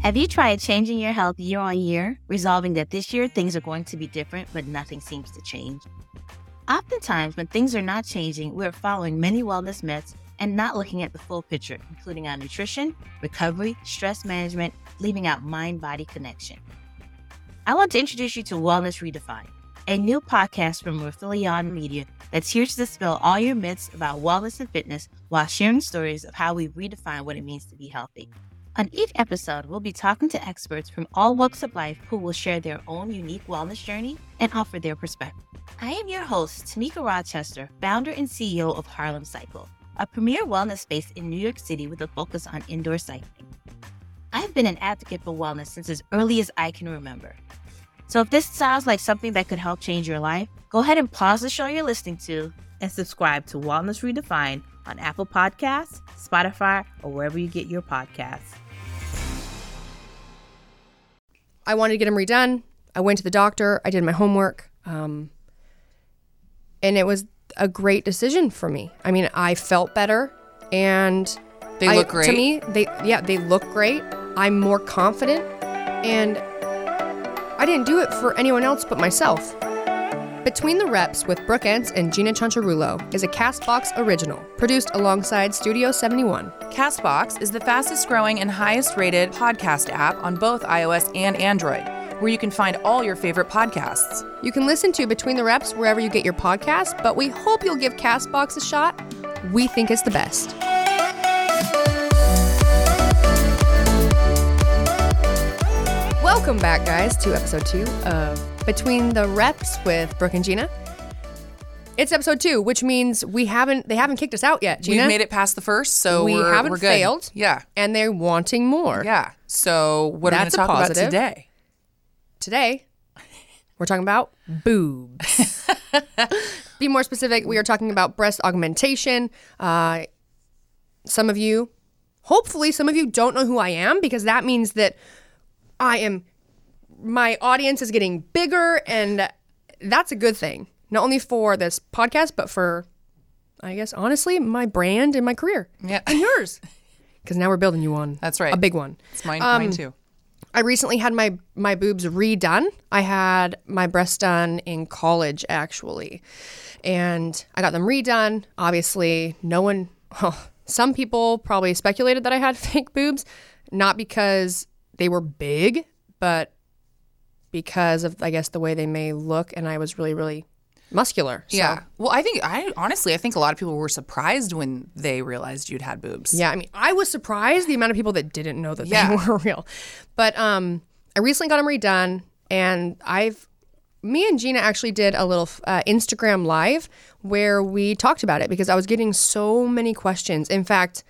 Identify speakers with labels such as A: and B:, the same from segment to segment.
A: Have you tried changing your health year on year, resolving that this year things are going to be different, but nothing seems to change? Oftentimes, when things are not changing, we're following many wellness myths and not looking at the full picture, including our nutrition, recovery, stress management, leaving out mind-body connection. I want to introduce you to Wellness Redefined, a new podcast from Raphilion Media that's here to dispel all your myths about wellness and fitness while sharing stories of how we redefine what it means to be healthy. On each episode, we'll be talking to experts from all walks of life who will share their own unique wellness journey and offer their perspective. I am your host, Tamika Rochester, founder and CEO of Harlem Cycle, a premier wellness space in New York City with a focus on indoor cycling. I've been an advocate for wellness since as early as I can remember. So if this sounds like something that could help change your life, go ahead and pause the show you're listening to and subscribe to Wellness Redefined on Apple Podcasts, Spotify, or wherever you get your podcasts.
B: I wanted to get them redone. I went to the doctor. I did my homework. And it was a great decision for me. I mean, I felt better and
C: they look great.
B: To me, they look great. I'm more confident and I didn't do it for anyone else but myself. Between the Reps with Brooke Entz and Gina Chancharulo is a CastBox original, produced alongside Studio 71.
C: CastBox is the fastest growing and highest rated podcast app on both iOS and Android, where you can find all your favorite podcasts.
B: You can listen to Between the Reps wherever you get your podcasts, but we hope you'll give CastBox a shot. We think it's the best. Welcome back, guys, to episode 2 of Between the Reps with Brooke and Gina. It's episode 2, which means they haven't kicked us out yet, Gina.
C: We've made it past the first, so
B: we haven't
C: we're good.
B: Failed.
C: Yeah.
B: And they're wanting more.
C: Yeah. So what are we going to talk about today?
B: Today, we're talking about boobs. Be more specific, we are talking about breast augmentation. Hopefully some of you don't know who I am, because that means that my audience is getting bigger, and that's a good thing. Not only for this podcast, but for, I guess, honestly, my brand and my career.
C: Yeah.
B: And yours. Because now we're building you one.
C: That's right.
B: A big one.
C: It's mine too.
B: I recently had my boobs redone. I had my breasts done in college, actually. And I got them redone. Obviously, some people probably speculated that I had fake boobs. Not because they were big, but because of, I guess, the way they may look, and I was really, really muscular. So.
C: Yeah. Well, I think a lot of people were surprised when they realized you'd had boobs.
B: Yeah, I mean, I was surprised the amount of people that didn't know that they were real. But I recently got them redone, and me and Gina actually did a little Instagram live where we talked about it, because I was getting so many questions. In fact,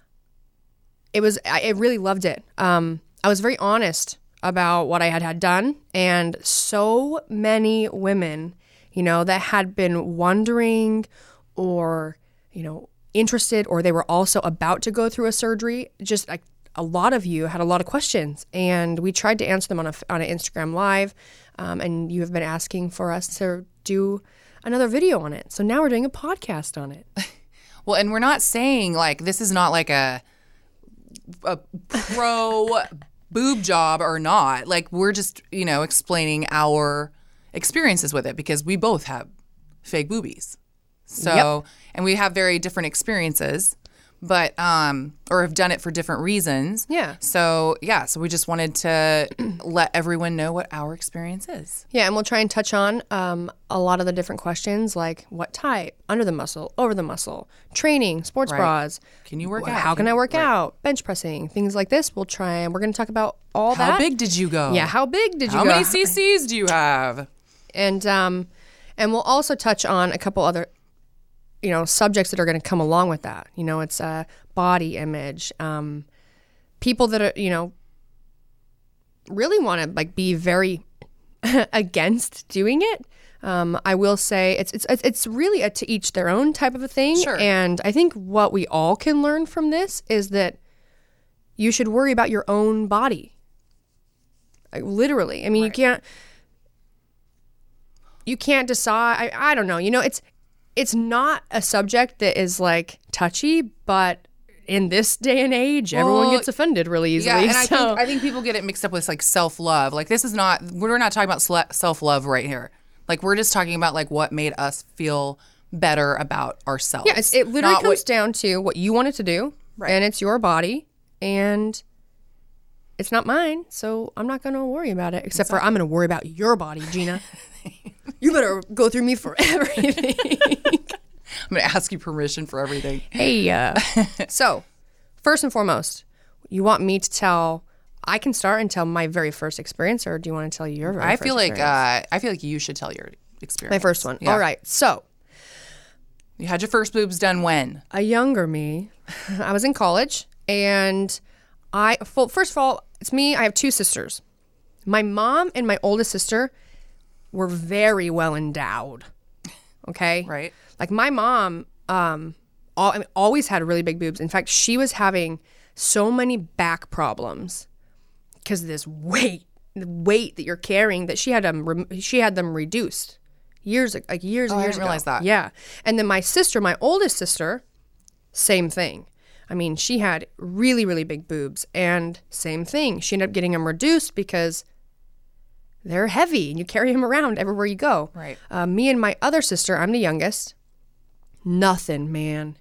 B: I really loved it. I was very honest about what I had done, and so many women, that had been wondering or, interested, or they were also about to go through a surgery. Just like a lot of you had a lot of questions, and we tried to answer them on an Instagram live, and you have been asking for us to do another video on it. So now we're doing a podcast on it.
C: Well, and we're not saying this is not like a pro boob job or not. We're just, explaining our experiences with it, because we both have fake boobies. So, yep. And we have very different experiences, but, or have done it for different reasons.
B: Yeah.
C: So we just wanted to let everyone know what our experience is.
B: Yeah. And we'll try and touch on, a lot of the different questions, like what type, under the muscle, over the muscle, training, sports bras.
C: Can you work out?
B: How can I work out? Bench pressing, things like this. We're going to talk about all that.
C: How big did you go?
B: Yeah. How big did you
C: go?
B: go?
C: How many cc's do you have?
B: And we'll also touch on a couple other, subjects that are going to come along with that. It's body image, people that are, really want to be very against doing it. I will say it's really a to each their own type of a thing.
C: Sure.
B: And I think what we all can learn from this is that you should worry about your own body. Literally. I mean,
C: right.
B: You can't decide. I don't know. It's not a subject that is touchy, but in this day and age, everyone gets offended really easily.
C: Yeah, and I think people get it mixed up with like self-love. Like this is not, we're not talking about self-love right here. Like we're just talking about like what made us feel better about ourselves.
B: Yeah, it literally comes down to what you wanted to do, and it's your body, and it's not mine, so I'm not going to worry about it, except for I'm going to worry about your body, Gina. You better go through me for everything.
C: I'm going to ask you permission for everything.
B: Hey, so first and foremost, you want me to tell, I can start and tell my very first experience, or do you want to tell your very first experience?
C: I feel like you should tell your experience.
B: My first one.
C: Yeah.
B: All right, so.
C: You had your first boobs done when?
B: A younger me. I was in college, and first of all, it's me. I have two sisters. My mom and my oldest sister were very well endowed. Okay?
C: Right.
B: Like my mom always had really big boobs. In fact, she was having so many back problems because of this the weight that you're carrying, that she had them reduced years and years
C: I didn't
B: ago.
C: realize that.
B: Yeah. And then my sister, my oldest sister, same thing. I mean, she had really, really big boobs, and same thing. She ended up getting them reduced because they're heavy and you carry them around everywhere you go.
C: Right.
B: Me and my other sister, I'm the youngest. Nothing, man.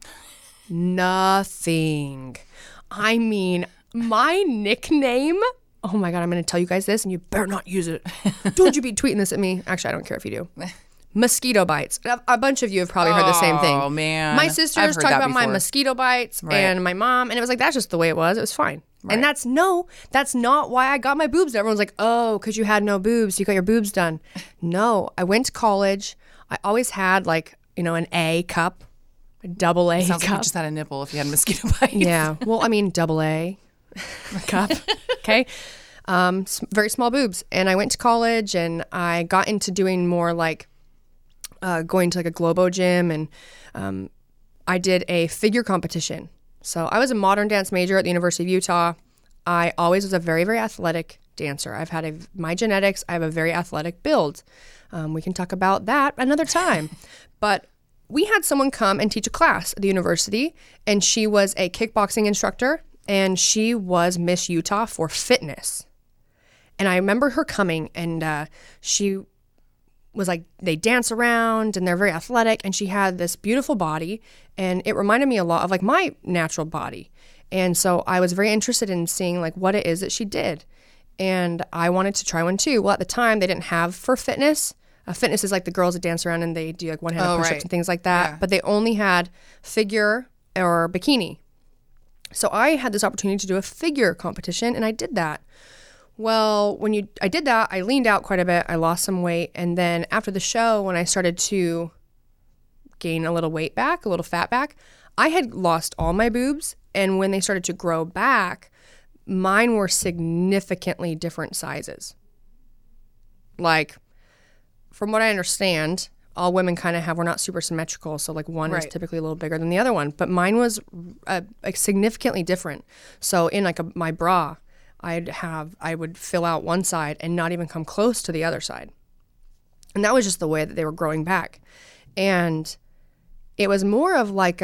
B: Nothing. I mean, my nickname, oh my God, I'm going to tell you guys this and you better not use it. Don't you be tweeting this at me. Actually, I don't care if you do. Mosquito bites. A bunch of you have probably heard the same thing.
C: Oh, man.
B: My sisters talked about my mosquito bites and my mom, and it was like, that's just the way it was. It was fine. Right. And that's not why I got my boobs. Everyone's like, oh, because you had no boobs. You got your boobs done. No, I went to college. I always had an A cup, a double A
C: Sounds
B: cup.
C: like you just had a nipple if you had mosquito bites.
B: Yeah. Well, I mean, double A cup. Okay. Very small boobs. And I went to college and I got into doing more like going to like a Globo gym, and I did a figure competition. So I was a modern dance major at the University of Utah. I always was a very, very athletic dancer. I've had my genetics. I have a very athletic build. We can talk about that another time. But we had someone come and teach a class at the university, and she was a kickboxing instructor, and she was Miss Utah for fitness. And I remember her coming, and she was like, they dance around and they're very athletic, and she had this beautiful body, and it reminded me a lot of like my natural body. And so I was very interested in seeing like what it is that she did, and I wanted to try one too. Well, at the time they didn't have for fitness. Fitness is like the girls that dance around and they do like one-handed push-ups and things like that. Yeah. But they only had figure or bikini. So I had this opportunity to do a figure competition, and I did that. Well, I did that, I leaned out quite a bit. I lost some weight. And then after the show, when I started to gain a little weight back, a little fat back, I had lost all my boobs. And when they started to grow back, mine were significantly different sizes. Like, from what I understand, all women kind of have, we're not super symmetrical. So like one is typically a little bigger than the other one. But mine was significantly different. So in like my bra, I would fill out one side and not even come close to the other side. And that was just the way that they were growing back. And it was more of like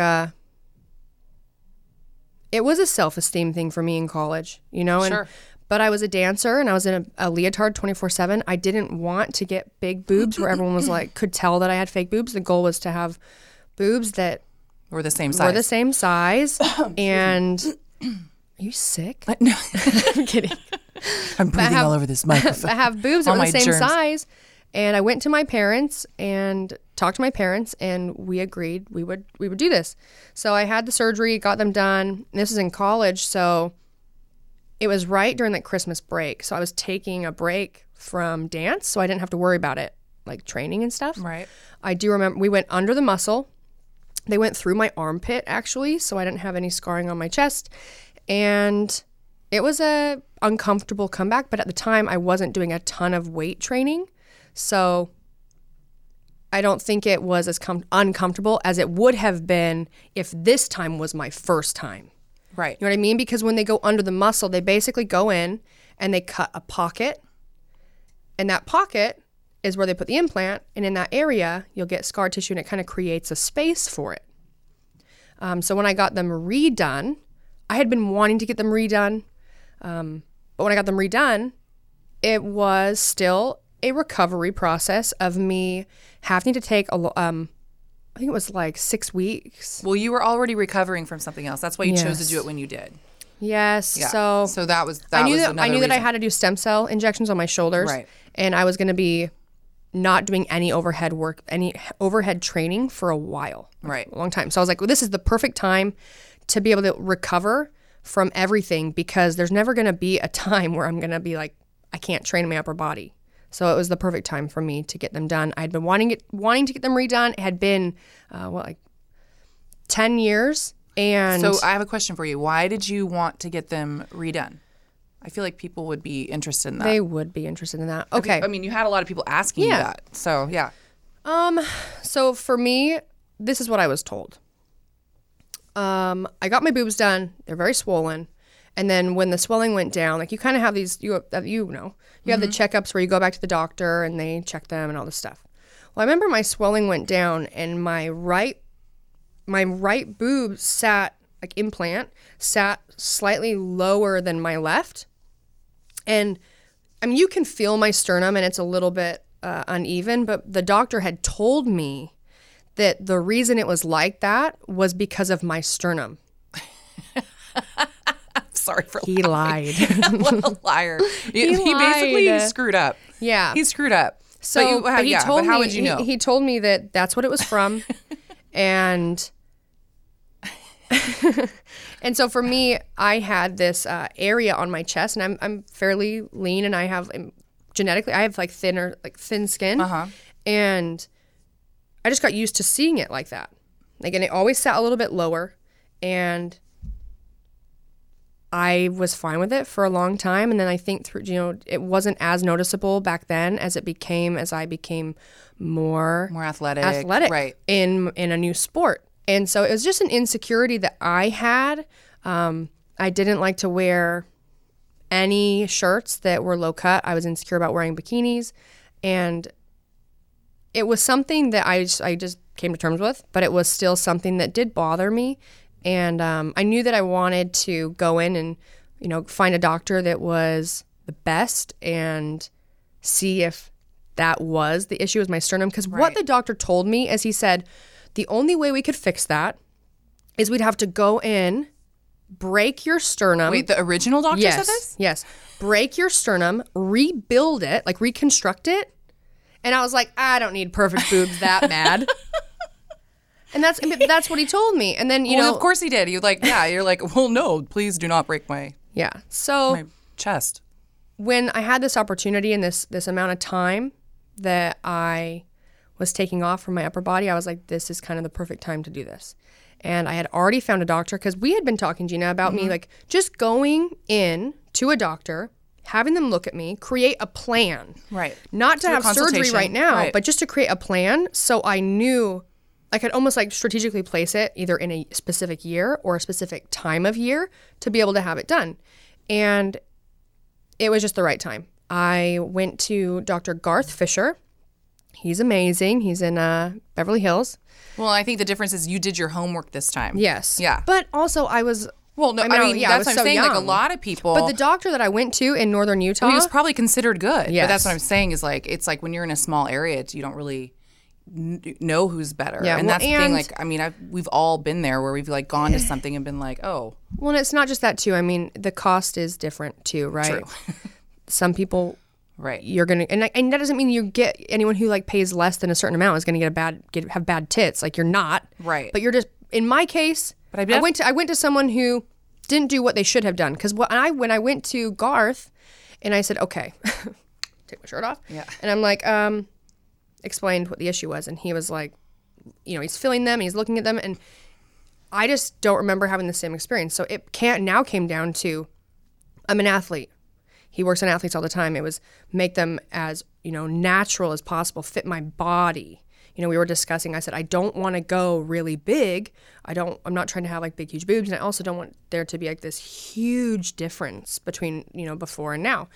B: it was a self-esteem thing for me in college, Sure. But I was a dancer and I was in a leotard 24/7. I didn't want to get big boobs where everyone was like, could tell that I had fake boobs. The goal was to have boobs that
C: were the same size.
B: And are you sick?
C: No.
B: I'm kidding.
C: I'm breathing all over this microphone.
B: I have boobs that were the same
C: germs.
B: size. And I went to my parents and talked to my parents, and we agreed we would do this. So I had the surgery, got them done. And this was in college, so it was right during like Christmas break. So I was taking a break from dance, so I didn't have to worry about it, like training and stuff.
C: Right.
B: I do remember we went under the muscle. They went through my armpit, actually, so I didn't have any scarring on my chest. And it was a uncomfortable comeback, but at the time I wasn't doing a ton of weight training. So I don't think it was as uncomfortable as it would have been if this time was my first time.
C: Right.
B: You know what I mean? Because when they go under the muscle, they basically go in and they cut a pocket. And that pocket is where they put the implant. And in that area, you'll get scar tissue, and it kind of creates a space for it. So when I got them redone, I had been wanting to get them redone. But when I got them redone, it was still a recovery process of me having to take I think it was like 6 weeks.
C: Well, you were already recovering from something else. That's why you chose to do it when you did.
B: Yes.
C: Yeah.
B: So
C: that was
B: I knew that
C: reason.
B: I had to do stem cell injections on my shoulders.
C: Right.
B: And I was going to be not doing any overhead work, any overhead training for a while.
C: Right.
B: A long time. So I was like, well, this is the perfect time to be able to recover from everything, because there's never going to be a time where I'm going to be like, I can't train my upper body. So it was the perfect time for me to get them done. I'd been wanting to get them redone. It had been, 10 years. And
C: So I have a question for you. Why did you want to get them redone? I feel like people would be interested in that.
B: they would be interested in that. Okay.
C: I mean, you had a lot of people asking you that. So, yeah.
B: So for me, this is what I was told. I got my boobs done. They're very swollen. And then when the swelling went down, like you kind of have these, you have the checkups where you go back to the doctor and they check them and all this stuff. Well, I remember my swelling went down and my right boob sat slightly lower than my left. And I mean, you can feel my sternum and it's a little bit uneven, but the doctor had told me that the reason it was like that was because of my sternum.
C: Sorry for
B: He lied.
C: What a liar. He basically screwed up.
B: Yeah.
C: He screwed up.
B: So, but he told
C: but how
B: me,
C: would you know?
B: He told me that that's what it was from. And and so for me, I had this area on my chest, and I'm fairly lean, and I have genetically, I have like thin skin. And I just got used to seeing it like that. Like, and it always sat a little bit lower, and I was fine with it for a long time. And then I think it wasn't as noticeable back then as it became as I became more
C: athletic. Right.
B: in a new sport. And so it was just an insecurity that I had. I didn't like to wear any shirts that were low cut. I was insecure about wearing bikinis. And it was something that I just came to terms with, but it was still something that did bother me. And I knew that I wanted to go in and, find a doctor that was the best and see if that was the issue, was my sternum. Because what the doctor told me is, he said, the only way we could fix that is we'd have to go in, break your sternum.
C: Wait, the original doctor said this?
B: Yes. Break your sternum, rebuild it, like reconstruct it. And I was like, I don't need perfect boobs that bad. And that's what he told me. And then,
C: of course he did. You're like, well, no, please do not break my
B: So
C: chest.
B: When I had this opportunity and this amount of time that I was taking off from my upper body, I was like, this is kind of the perfect time to do this. And I had already found a doctor, because we had been talking, Gina, about me like just going in to a doctor, having them look at me, create a plan.
C: Right.
B: Not to have surgery right now, but just to create a plan, so I knew I could almost like strategically place it either in a specific year or a specific time of year to be able to have it done. And it was just the right time. I went to Dr. Garth Fisher. He's amazing. He's in Beverly Hills.
C: Well, I think the difference is you did your homework this time.
B: Yes.
C: Yeah.
B: But also I was...
C: Well, no, I mean that's what I'm saying.
B: Young.
C: Like a lot of people...
B: But the doctor that I went to in northern Utah...
C: he was probably considered good.
B: Yes.
C: But that's what I'm saying is like, it's like when you're in a small area, you don't really know who's better.
B: Yeah,
C: and that's the thing. Like, I mean, we've all been there where we've like gone to something and been like, oh.
B: Well, and it's not just that too. I mean, the cost is different too, right?
C: True.
B: Some people...
C: Right.
B: You're going to, and that doesn't mean you get anyone who like pays less than a certain amount is going to have bad tits. Like, you're not.
C: Right.
B: But you're just, in my case,
C: but
B: I went to someone who didn't do what they should have done. Because when I went to Garth and I said, okay, take my shirt off.
C: Yeah.
B: And I'm like, explained what the issue was. And he was like, he's feeling them, and he's looking at them. And I just don't remember having the same experience. So it now came down to, I'm an athlete. He works on athletes all the time. It was make them as, natural as possible, fit my body. We were discussing, I said, I don't want to go really big. I'm not trying to have like big, huge boobs. And I also don't want there to be like this huge difference between, before and now.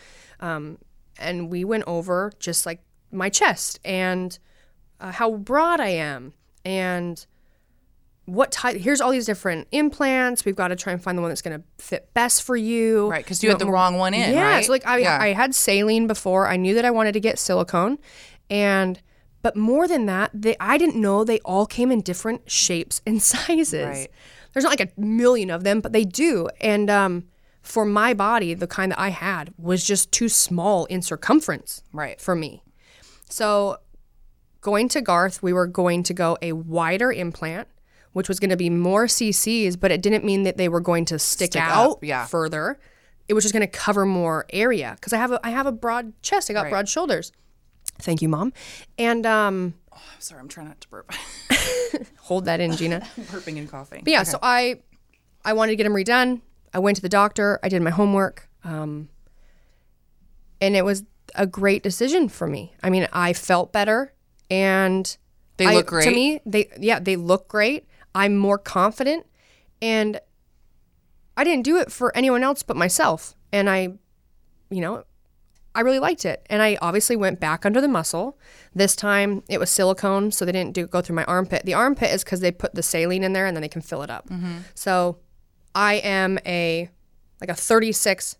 B: And we went over just like my chest and how broad I am. And what type, here's all these different implants. We've got to try and find the one that's going to fit best for you.
C: Right, because you had the wrong one in,
B: yeah,
C: right?
B: So like I had saline before. I knew that I wanted to get silicone. But more than that, I didn't know they all came in different shapes and sizes.
C: Right.
B: There's not like a million of them, but they do. And for my body, the kind that I had was just too small in circumference for me. So going to Garth, we were going to go a wider implant, which was going to be more cc's, but it didn't mean that they were going to stick out further. It was just going to cover more area because I have a broad chest. I got broad shoulders. Thank you, Mom. And
C: I'm sorry, I'm trying not to burp.
B: hold that in, Gina.
C: Burping and coughing.
B: But yeah, so I wanted to get them redone. I went to the doctor. I did my homework. And it was a great decision for me. I mean, I felt better, and
C: they look great.
B: To me, they look great. I'm more confident, and I didn't do it for anyone else but myself. And I really liked it. And I obviously went back under the muscle. This time it was silicone, so they didn't go through my armpit. The armpit is because they put the saline in there and then they can fill it up. Mm-hmm. So I am a 36C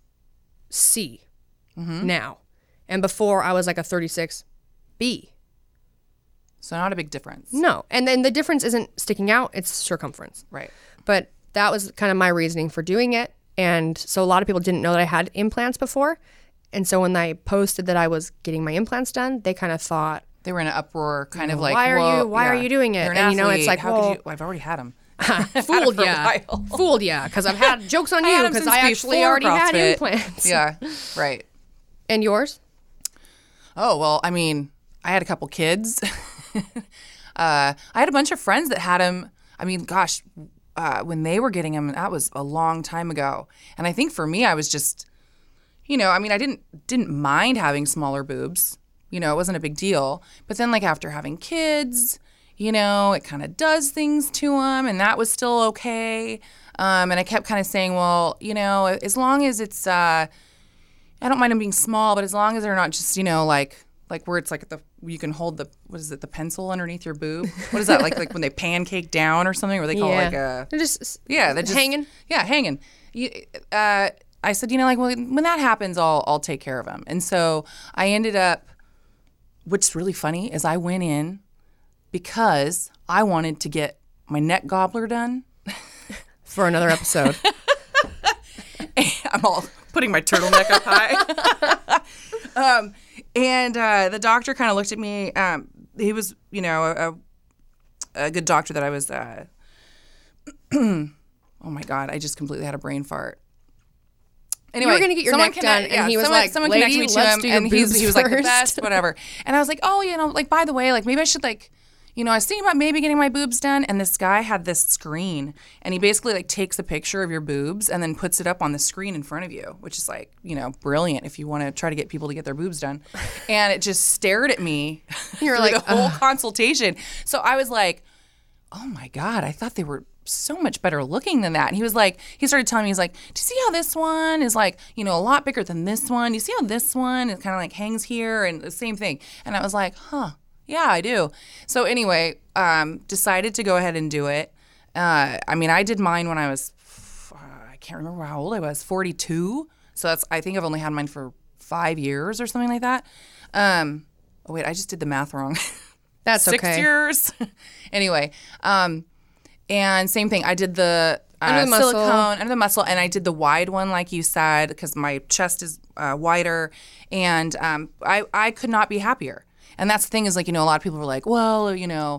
B: now. And before I was like a 36B.
C: So not a big difference.
B: No. And then the difference isn't sticking out, it's circumference.
C: Right.
B: But that was kind of my reasoning for doing it. And so a lot of people didn't know that I had implants before. And so when I posted that I was getting my implants done, they kind of thought,
C: they were in an uproar, kind of like,
B: why are you doing it?
C: And
B: it's like,
C: how could you? I've already had them.
B: Fooled ya, because I've had jokes on you because I actually already had implants.
C: Yeah, right.
B: And yours?
C: Oh, well, I mean, I had a couple kids. I had a bunch of friends that had them. I mean, gosh, when they were getting them, that was a long time ago. And I think for me, I was just, I mean, I didn't mind having smaller boobs. It wasn't a big deal. But then, like, after having kids, it kind of does things to them, and that was still okay. And I kept kind of saying, well, as long as it's, I don't mind them being small, but as long as they're not just, like where it's like you can hold the pencil underneath your boob. What is that, like when they pancake down or something, or they call it like a...
B: They're just
C: hanging? Yeah, hanging. I said, well, when that happens, I'll take care of them. And so I ended up, what's really funny is I went in because I wanted to get my neck gobbler done.
B: For another episode.
C: I'm all putting my turtleneck up high. And the doctor kind of looked at me. He was, a good doctor that I was, oh my God, I just completely had a brain fart. Anyway,
B: you were going to get your neck done, and he was like,
C: someone
B: lady,
C: connected me to
B: let's
C: him,
B: do
C: and he was like the best,
B: first.
C: whatever. And I was like, oh, by the way, like maybe I should I was thinking about maybe getting my boobs done, and this guy had this screen, and he basically like takes a picture of your boobs and then puts it up on the screen in front of you, which is like, brilliant if you want to try to get people to get their boobs done. And it just stared at me
B: You're
C: through
B: like,
C: the whole consultation. So I was like, oh my God, I thought they were so much better looking than that. And he started telling me, he's like, do you see how this one is like, a lot bigger than this one? Do you see how this one is kind of like hangs here and the same thing? And I was like, huh. Yeah, I do. So anyway, decided to go ahead and do it. I mean, I did mine when I was, I can't remember how old I was, 42. So I think I've only had mine for 5 years or something like that. Oh, wait, I just did the math wrong.
B: That's
C: 6
B: okay.
C: years. Anyway, and same thing. I did the silicone under the muscle, and I did the wide one, like you said, because my chest is wider, and I could not be happier. And that's the thing is, like, a lot of people were like, well,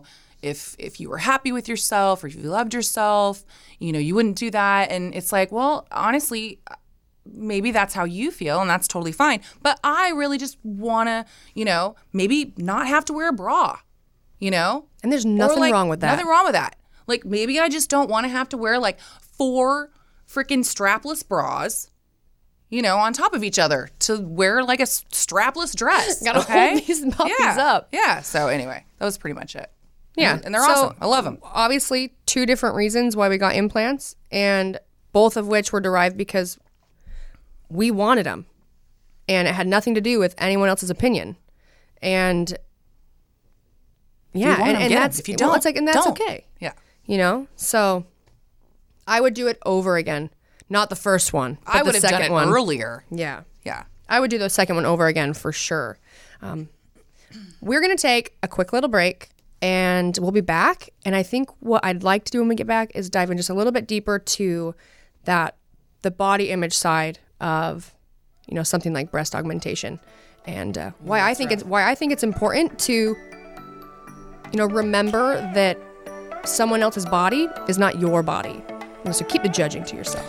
C: if you were happy with yourself or if you loved yourself, you wouldn't do that. And it's like, well, honestly, maybe that's how you feel, and that's totally fine. But I really just want to, maybe not have to wear a bra,
B: And there's nothing wrong with that.
C: Nothing wrong with that. Like, maybe I just don't want to have to wear, like, 4 freaking strapless bras, on top of each other to wear, like, a strapless dress.
B: Gotta hold these puppies up.
C: Yeah. So, anyway, that was pretty much it.
B: Yeah.
C: And they're awesome. I love them.
B: Obviously, 2 different reasons why we got implants, and both of which were derived because we wanted them. And it had nothing to do with anyone else's opinion. And... yeah, and that's,
C: if you don't,
B: well, it's like, and that's
C: don't.
B: okay.
C: Yeah.
B: you know? So I would do it over again. Not the first one, but
C: I would
B: the
C: have done
B: second
C: it
B: one.
C: earlier.
B: Yeah.
C: Yeah.
B: I would do the second one over again for sure. We're going to take a quick little break and we'll be back. And I think what I'd like to do when we get back is dive in just a little bit deeper to the body image side of, you know, something like breast augmentation, and why I think it's important to, you know, remember that someone else's body is not your body. So keep the judging to yourself.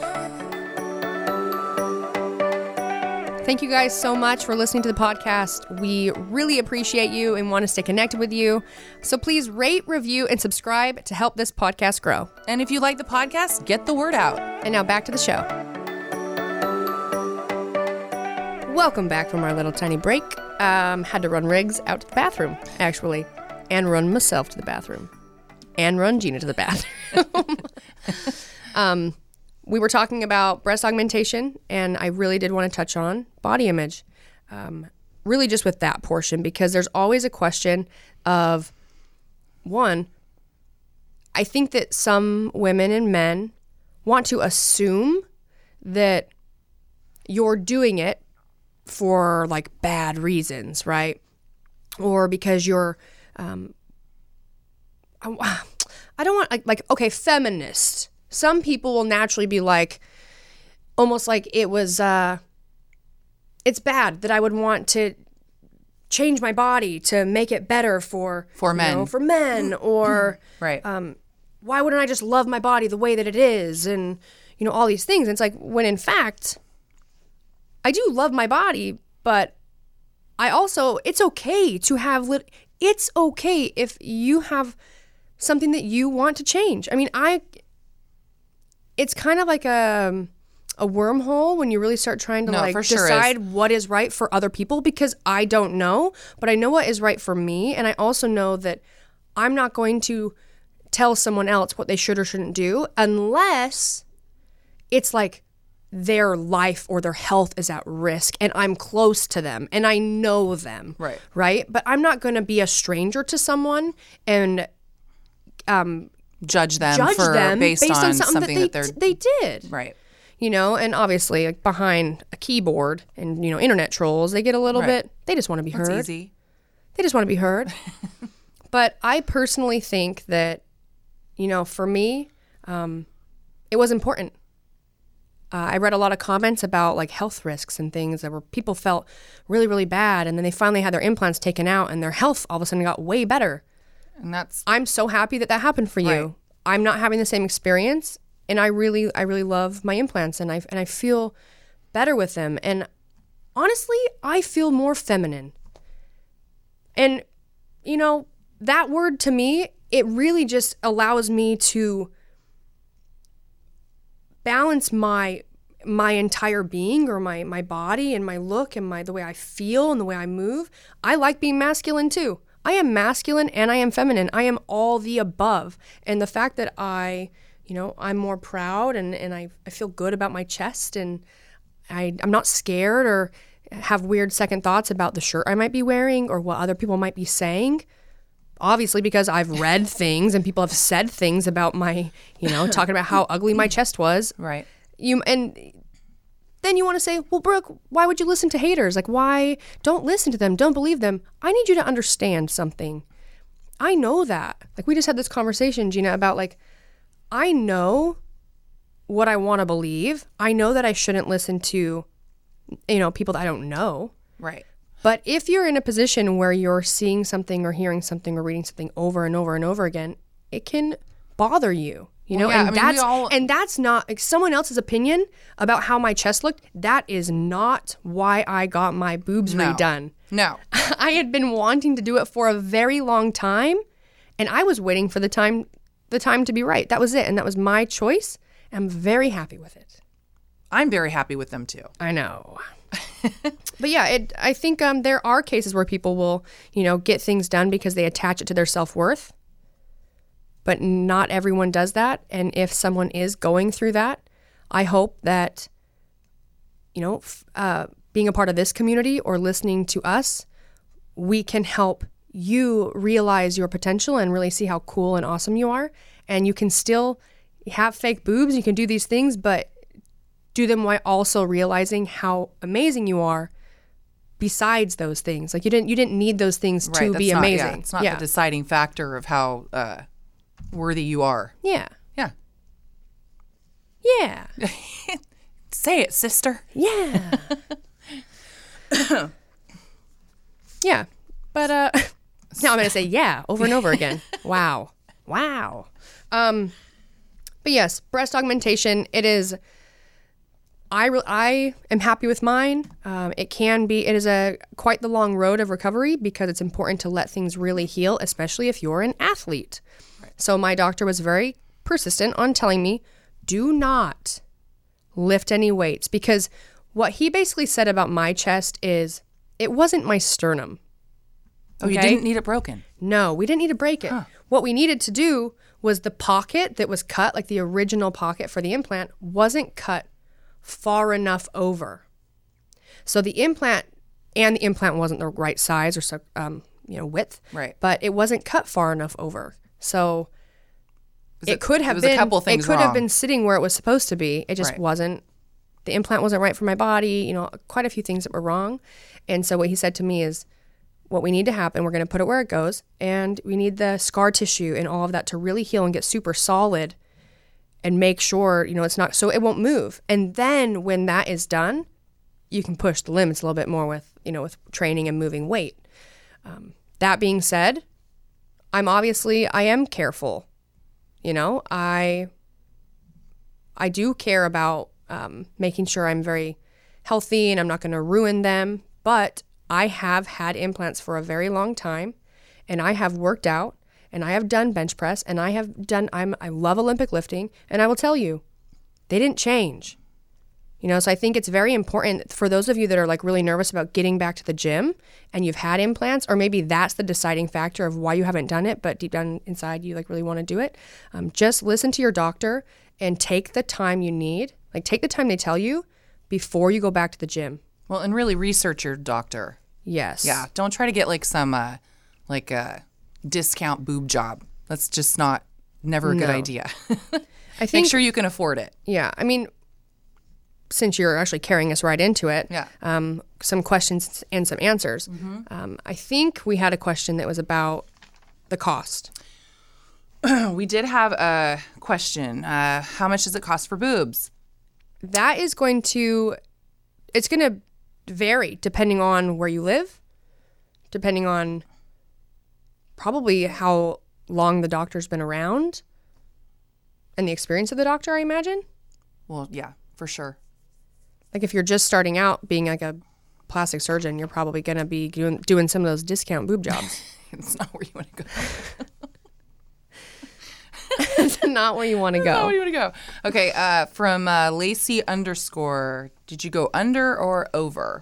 B: Thank you guys so much for listening to the podcast. We really appreciate you and want to stay connected with you. So please rate, review, and subscribe to help this podcast grow.
C: And if you like the podcast, get the word out.
B: And now back to the show. Welcome back from our little tiny break. Had to run Riggs out to the bathroom, actually, and run myself to the bathroom, and run Gina to the bathroom. We were talking about breast augmentation, and I really did want to touch on body image, really just with that portion, because there's always a question of, one, I think that some women and men want to assume that you're doing it for like bad reasons, right? Or because you're, I don't want like okay, feminist. Some people will naturally be like, almost like it was, it's bad that I would want to change my body to make it better for
C: men,
B: for men, or
C: right.
B: Why wouldn't I just love my body the way that it is, and you know all these things. And it's like, when in fact, I do love my body, but I also, it's okay to have, it's okay if you have something that you want to change. I mean, it's kind of like a wormhole when you really start trying to decide what is right for other people, because I don't know, but I know what is right for me. And I also know that I'm not going to tell someone else what they should or shouldn't do unless it's like their life or their health is at risk and I'm close to them and I know them. Right? But I'm not going to be a stranger to someone and
C: judge them based on something that
B: they did.
C: Right.
B: You know, and obviously like behind a keyboard and, you know, internet trolls, they get a little bit, they just want to be heard.
C: It's easy.
B: They just want to be heard. But I personally think that, you know, for me, it was important. I read a lot of comments about like health risks and things that were people felt really, really bad. And then they finally had their implants taken out and their health all of a sudden got way better.
C: And
B: I'm so happy that happened for you.
C: Right.
B: I'm not having the same experience. And I really love my implants and I feel better with them. And honestly, I feel more feminine. And, you know, that word to me, it really just allows me to balance my entire being, or my body and my look and the way I feel and the way I move. I like being masculine too. I am masculine and I am feminine. I am all the above. And the fact that I'm more proud and I feel good about my chest, and I'm not scared or have weird second thoughts about the shirt I might be wearing or what other people might be saying. Obviously, because I've read things and people have said things about my, you know, talking about how ugly my chest was.
C: Right.
B: And then you want to say, well, Brooke, why would you listen to haters? Like, why? Don't listen to them. Don't believe them. I need you to understand something. I know that. Like, we just had this conversation, Gina, about like, I know what I want to believe. I know that I shouldn't listen to, you know, people that I don't know.
C: Right.
B: But if you're in a position where you're seeing something or hearing something or reading something over and over and over again, it can bother you, you know?
C: Yeah,
B: and that's not like someone else's opinion about how my chest looked. That is not why I got my boobs redone.
C: No.
B: I had been wanting to do it for a very long time, and I was waiting for the time to be right. That was it, and that was my choice. I'm very happy with it.
C: I'm very happy with them too.
B: I know. But yeah, I think there are cases where people will, you know, get things done because they attach it to their self-worth. But not everyone does that. And if someone is going through that, I hope that, you know, being a part of this community or listening to us, we can help you realize your potential and really see how cool and awesome you are. And you can still have fake boobs. You can do these things, but do them while also realizing how amazing you are besides those things. Like you didn't need those things to be amazing.
C: It's not the deciding factor of how worthy you are.
B: Yeah.
C: Yeah.
B: Yeah.
C: Say it, sister.
B: Yeah. Yeah. But now I'm going to say yeah over and over again. Wow. But yes, breast augmentation, it is, I am happy with mine. It is quite the long road of recovery because it's important to let things really heal, especially if you're an athlete. Right. So my doctor was very persistent on telling me, do not lift any weights, because what he basically said about my chest is it wasn't my sternum.
C: Oh, you didn't need it broken?
B: No, we didn't need to break it. Huh. What we needed to do was the pocket that was cut, like the original pocket for the implant, wasn't cut far enough over. So the implant wasn't the right size or width. Right. But it wasn't cut far enough over. So it could have been a couple things wrong. Have been sitting where it was supposed to be. It just wasn't. The implant wasn't right for my body. Quite a few things that were wrong. And so what he said to me is, what we need to happen, we're going to put it where it goes, and we need the scar tissue and all of that to really heal and get super solid and make sure, it's not, so it won't move. And then when that is done, you can push the limits a little bit more with training and moving weight. That being said, I am careful. I do care about making sure I'm very healthy and I'm not going to ruin them, but I have had implants for a very long time, and I have worked out, and I have done bench press, and I love Olympic lifting, and I will tell you, they didn't change. So I think it's very important for those of you that are like really nervous about getting back to the gym and you've had implants, or maybe that's the deciding factor of why you haven't done it, but deep down inside you like really want to do it. Just listen to your doctor and take the time you need. Like take the time they tell you before you go back to the gym.
C: Well, and really research your doctor.
B: Yes.
C: Yeah. Don't try to get like some discount boob job. That's just never a good idea. I think, make sure you can afford it.
B: Yeah. I mean, since you're actually carrying us right into it, some questions and some answers. Mm-hmm. I think we had a question that was about the cost.
C: We did have a question. How much does it cost for boobs?
B: That is it's going to vary depending on where you live, depending on probably how long the doctor's been around and the experience of the doctor, I imagine.
C: Well, yeah, for sure.
B: Like if you're just starting out being like a plastic surgeon, you're probably going to be doing some of those discount boob jobs.
C: It's not where you want to go.
B: It's not where you want to go.
C: Not where you want to go. Okay, from Lacey _ did you go under or over?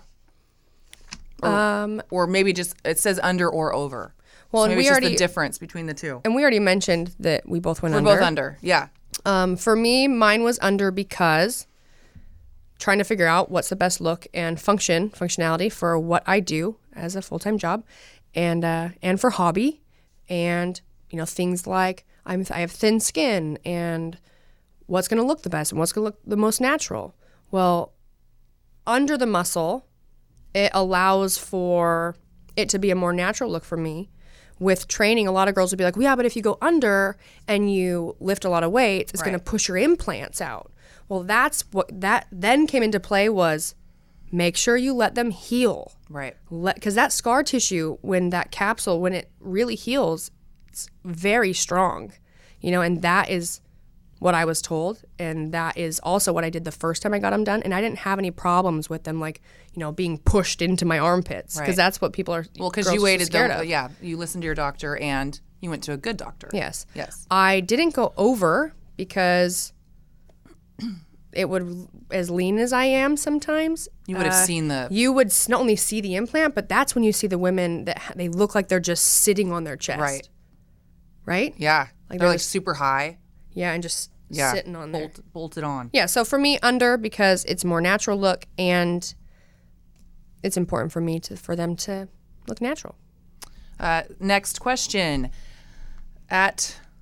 C: Or maybe just, it says under or over. Well, so maybe it's just the difference between the two.
B: And we already mentioned that we both went under.
C: We're both under, yeah.
B: For me, mine was under because trying to figure out what's the best look and functionality for what I do as a full-time job and for hobby. And, things like I have thin skin and what's going to look the best and what's going to look the most natural. Well, under the muscle, it allows for it to be a more natural look for me. With training, a lot of girls would be like, well, yeah, but if you go under and you lift a lot of weights, it's going to push your implants out. Well, that's what that then came into play was make sure you let them heal.
C: Right.
B: Because that scar tissue, when that capsule, when it really heals, it's very strong, and that is what I was told. And that is also what I did the first time I got them done. And I didn't have any problems with them, like, being pushed into my armpits. Because that's what people are
C: because you waited scared of. Yeah, you listened to your doctor and you went to a good doctor.
B: Yes. I didn't go over because it would, as lean as I am sometimes.
C: You would have seen
B: You would not only see the implant, but that's when you see the women that they look like they're just sitting on their chest. Right?
C: Yeah. Like they're like super high.
B: Yeah, and just sitting on there.
C: Bolted on.
B: Yeah, so for me, under, because it's a more natural look and it's important for me for them to look natural.
C: Next question. At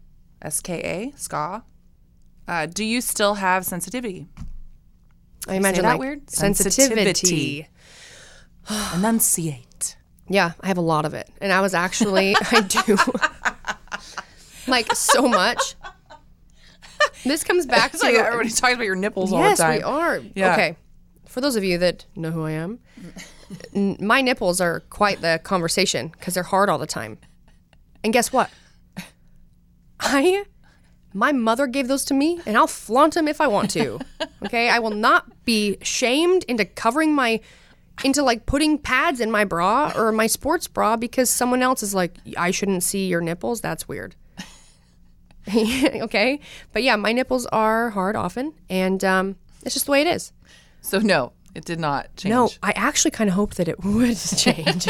C: SKA, ska. Do you still have sensitivity?
B: I imagine
C: that
B: like
C: weird?
B: sensitivity.
C: Enunciate.
B: Yeah, I have a lot of it. And I was actually, I do. Like so much. This comes back to.
C: It's like everybody talks about your nipples all the
B: Yes,
C: time.
B: we are.
C: Yeah.
B: Okay. For those of you that know who I am, my nipples are quite the conversation because they're hard all the time. And guess what? My mother gave those to me, and I'll flaunt them if I want to. Okay? I will not be shamed into like putting pads in my bra or my sports bra because someone else is like, I shouldn't see your nipples. That's weird. Okay? But yeah, my nipples are hard often, and it's just the way it is.
C: So no, it did not change.
B: No, I actually kind of hoped that it would change.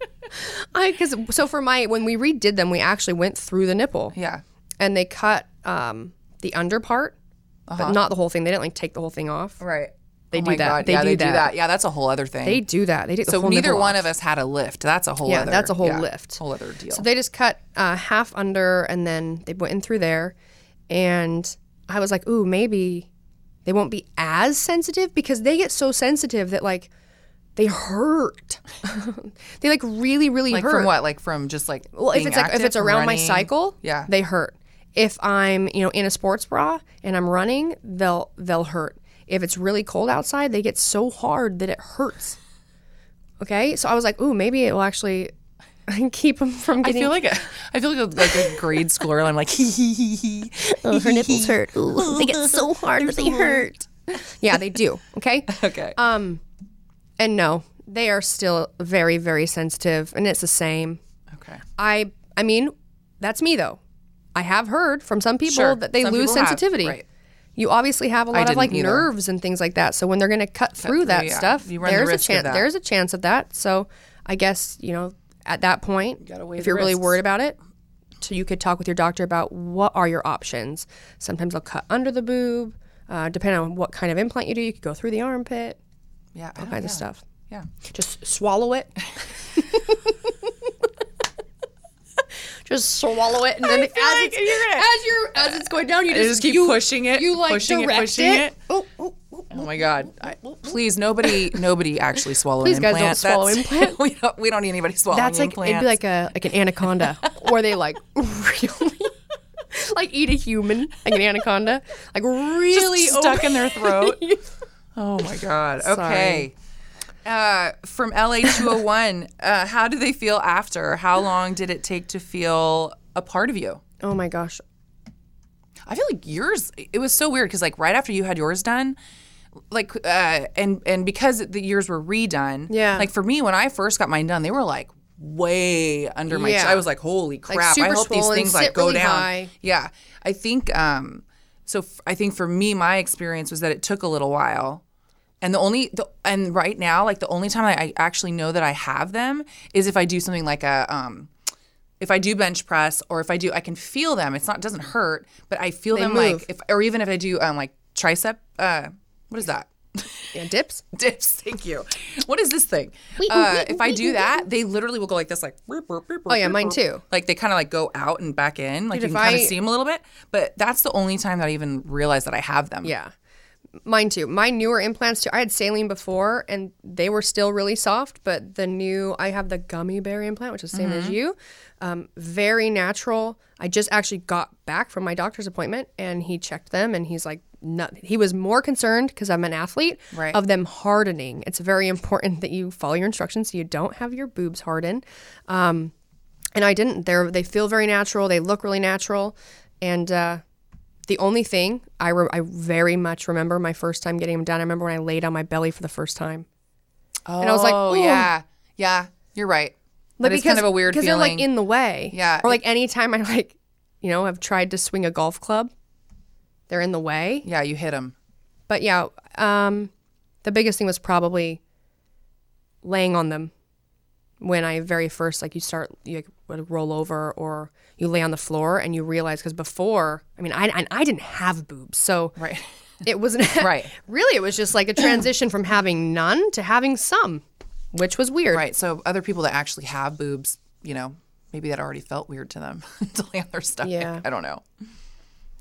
B: When we redid them, we actually went through the nipple.
C: Yeah.
B: And they cut the under part, but not the whole thing. They didn't like take the whole thing off.
C: Right.
B: They do
C: my
B: that.
C: God.
B: They
C: yeah,
B: do
C: they do
B: that.
C: that. Yeah, that's a whole other thing.
B: They do that. They take the
C: So
B: whole
C: neither
B: nipple
C: one
B: off.
C: of us had a lift. That's a whole other.
B: That's a whole lift.
C: Whole other deal.
B: So they just cut half under, and then they went in through there. And I was like, ooh, maybe they won't be as sensitive because they get so sensitive that like they hurt. They like really, really
C: like
B: hurt.
C: from what? Like from just like
B: Well, if
C: being
B: it's like if
C: active,
B: it's around my
C: running?
B: cycle,
C: Yeah.
B: they hurt. If I'm, in a sports bra and I'm running, they'll hurt. If it's really cold outside, they get so hard that it hurts. Okay? So I was like, ooh, maybe it will actually keep them from getting
C: I feel like a grade schooler and I'm like
B: oh, her nipples hurt. Ooh, they get so hard that they hurt. Yeah, they do. Okay?
C: Okay.
B: And no, they are still very, very sensitive, and it's the same.
C: Okay.
B: I mean, that's me though. I have heard from some people
C: Sure.
B: that they
C: Some
B: lose
C: people have,
B: sensitivity.
C: right.
B: You obviously have a lot of like
C: didn't either.
B: nerves and things like that. So when they're going to cut through that
C: yeah.
B: stuff,
C: You run the
B: there's a
C: risk of
B: chance.
C: that.
B: There's a chance of that. So I guess at that point,
C: gotta weigh
B: if
C: the
B: you're really
C: risks.
B: worried about it, so you could talk with your doctor about what are your options. Sometimes they'll cut under the boob, depending on what kind of implant you do. You could go through the armpit,
C: Yeah.
B: all kinds of stuff.
C: Yeah.
B: Just swallow it. Just swallow it, and then as it's going down, you
C: just keep pushing it,
B: You like
C: pushing it,
B: direct
C: pushing it.
B: Oh,
C: Oh my God! Please, nobody actually swallow
B: Please,
C: an
B: guys,
C: implant.
B: don't swallow implant.
C: We don't need anybody swallowing
B: that's like
C: implants.
B: it'd be like an anaconda, or they like really like eat a human like an anaconda, like really
C: just stuck in their throat. Oh my God! Okay. From LA 201, how do they feel after? How long did it take to feel a part of you?
B: Oh my gosh.
C: I feel like yours, it was so weird because like right after you had yours done, like, and because the yours were redone,
B: Yeah.
C: like for me, when I first got mine done, they were like way under my,
B: Yeah.
C: I was like, holy crap,
B: super
C: I hope these
B: swollen,
C: things like
B: sit
C: go
B: really
C: down.
B: high.
C: Yeah. I think, I think for me, my experience was that it took a little while. And and right now, like the only time I actually know that I have them is if I do something like if I do bench press or if I can feel them. It doesn't hurt, but I feel them
B: move.
C: like or even if I do like tricep, what is that?
B: Yeah, dips.
C: Dips. Thank you. What is this thing? If I do that, they literally will go like this, like.
B: Oh yeah, mine too.
C: Like they kind of like go out and back in, like
B: Dude,
C: you can kind of see them a little bit. But that's the only time that I even realized that I have them.
B: Yeah. Mine too. My newer implants too. I had saline before and they were still really soft, but I have the gummy bear implant, which is the same as you. Very natural. I just actually got back from my doctor's appointment and he checked them and he's like, he was more concerned because I'm an athlete
C: Right.
B: of them hardening. It's very important that you follow your instructions so you don't have your boobs harden. And I didn't. They feel very natural. They look really natural. And the only thing I very much remember my first time getting them done. I remember when I laid on my belly for the first time.
C: Oh,
B: And I was like, "Ooh."
C: yeah, you're right.
B: Like,
C: But it's kind of a weird feeling.
B: because they're like in the way.
C: Yeah.
B: Or like anytime I like, have tried to swing a golf club, they're in the way.
C: Yeah, you hit them.
B: But yeah, the biggest thing was probably laying on them when I very first, like you would roll over or you lay on the floor and you realize, because before, I didn't have boobs. So
C: Right.
B: it wasn't,
C: Right.
B: Really, it was just like a transition from having none to having some, which was weird.
C: Right. So other people that actually have boobs, maybe that already felt weird to them to lay on their stomach.
B: Yeah.
C: I don't know.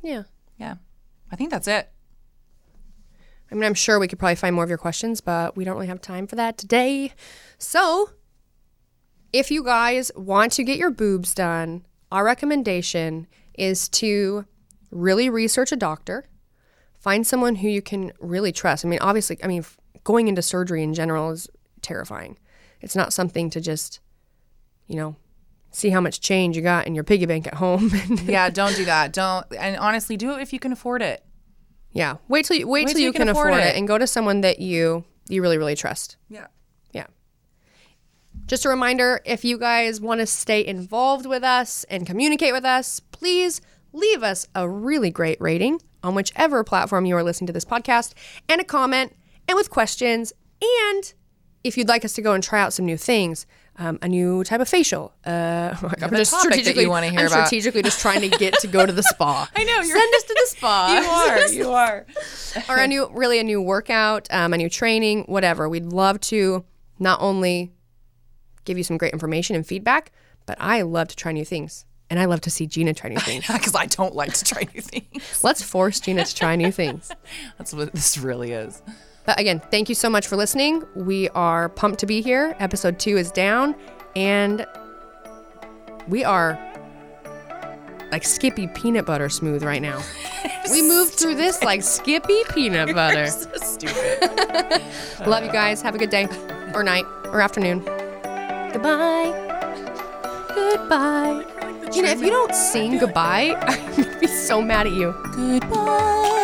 B: Yeah.
C: Yeah. I think that's it.
B: I mean, I'm sure we could probably find more of your questions, but we don't really have time for that today. So if you guys want to get your boobs done, our recommendation is to really research a doctor. Find someone who you can really trust. I mean, obviously, going into surgery in general is terrifying. It's not something to just, see how much change you got in your piggy bank at home.
C: Yeah, don't do that. And honestly, do it if you can afford it.
B: Yeah, wait till you can afford it and go to someone that you really, really trust.
C: Yeah.
B: Yeah. Just a reminder, if you guys want to stay involved with us and communicate with us, please leave us a really great rating on whichever platform you are listening to this podcast, and a comment, and with questions. And if you'd like us to go and try out some new things, a new type of facial. I'm just strategically just trying to get to go to the spa.
C: I know.
B: Send us to the spa.
C: You are.
B: Or a new workout, a new training, whatever. We'd love to not only give you some great information and feedback, but I love to try new things. And I love to see Gina try new things.
C: Because I don't like to try new things.
B: Let's force Gina to try new things.
C: That's what this really is.
B: But again, thank you so much for listening. We are pumped to be here. Episode 2 is down. And we are like Skippy peanut butter smooth right now. We moved through this like Skippy peanut butter.
C: So stupid.
B: Love you guys. Have a good day or night or afternoon. Goodbye. Goodbye. Gina, if you don't sing goodbye, I'm going to be so mad at you.
C: Goodbye.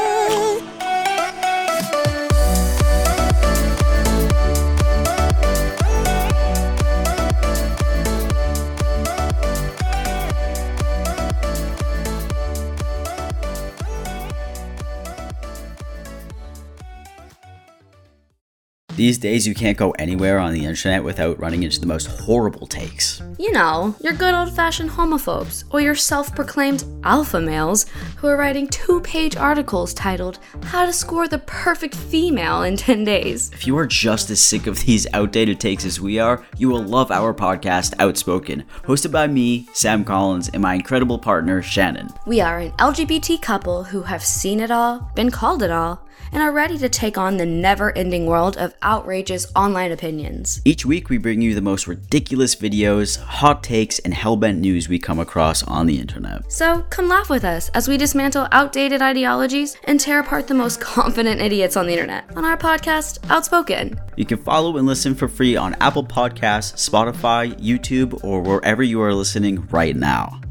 D: These days, you can't go anywhere on the internet without running into the most horrible takes.
E: You know, your good old-fashioned homophobes, or your self-proclaimed alpha males who are writing 2-page articles titled, How to Score the Perfect Female in 10 Days.
D: If you are just as sick of these outdated takes as we are, you will love our podcast, Outspoken, hosted by me, Sam Collins, and my incredible partner, Shannon.
E: We are an LGBT couple who have seen it all, been called it all, and are ready to take on the never-ending world of outrageous online opinions.
D: Each week, we bring you the most ridiculous videos, hot takes, and hellbent news we come across on the internet.
E: So come laugh with us as we dismantle outdated ideologies and tear apart the most confident idiots on the internet on our podcast, Outspoken.
D: You can follow and listen for free on Apple Podcasts, Spotify, YouTube, or wherever you are listening right now.